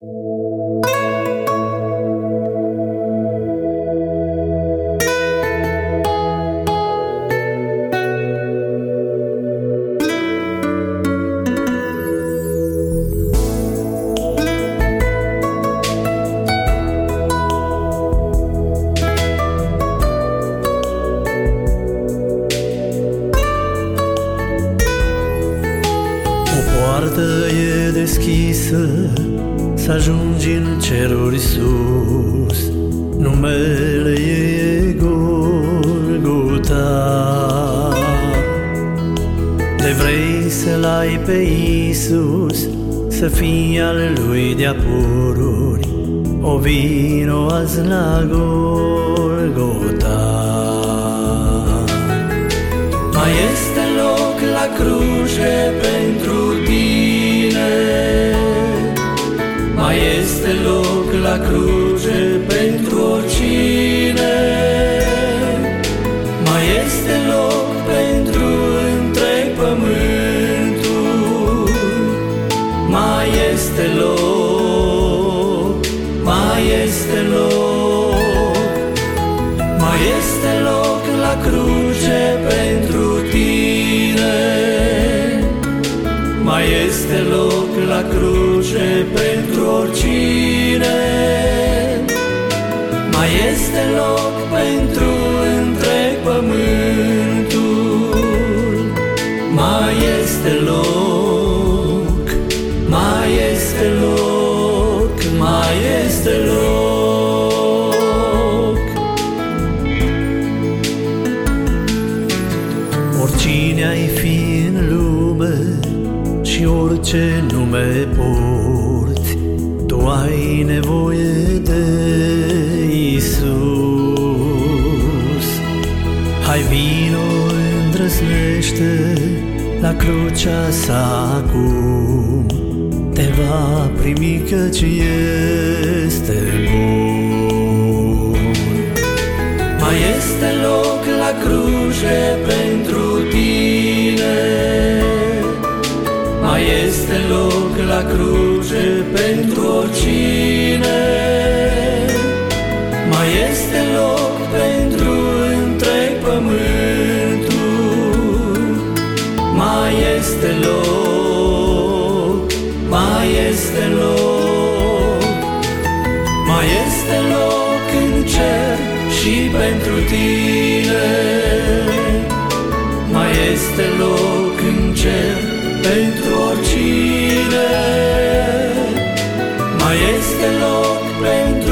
Poartă e deschisă să ajungi în ceruri sus, numele e Golgota. De vrei să-L ai pe Iisus, să fii al Lui de-a pururi, o vino azi la Golgota. Mai este loc la cruce pentru tine, mai este loc la cruce pentru oricine, mai este loc pentru întreg pământul, mai este loc, mai este loc, mai este loc la cruce pentru tine, mai este loc la cruce pentru oricine, mai este loc pentru întreg pământul, mai este loc, mai este loc, mai este loc. Oricine ai fi în lume și orice nume porți, tu ai nevoie de Iisus. Hai vino, îndrăznește la crucea sa acum, te va primi căci este bun. Mai este loc la cruce pentru tine, mai este loc la cruce pentru oricine, mai este loc pentru întreg pământul, mai este loc, mai este loc, mai este loc în cer și pentru tine, mai este loc în cer pentru oricine, mai este loc pentru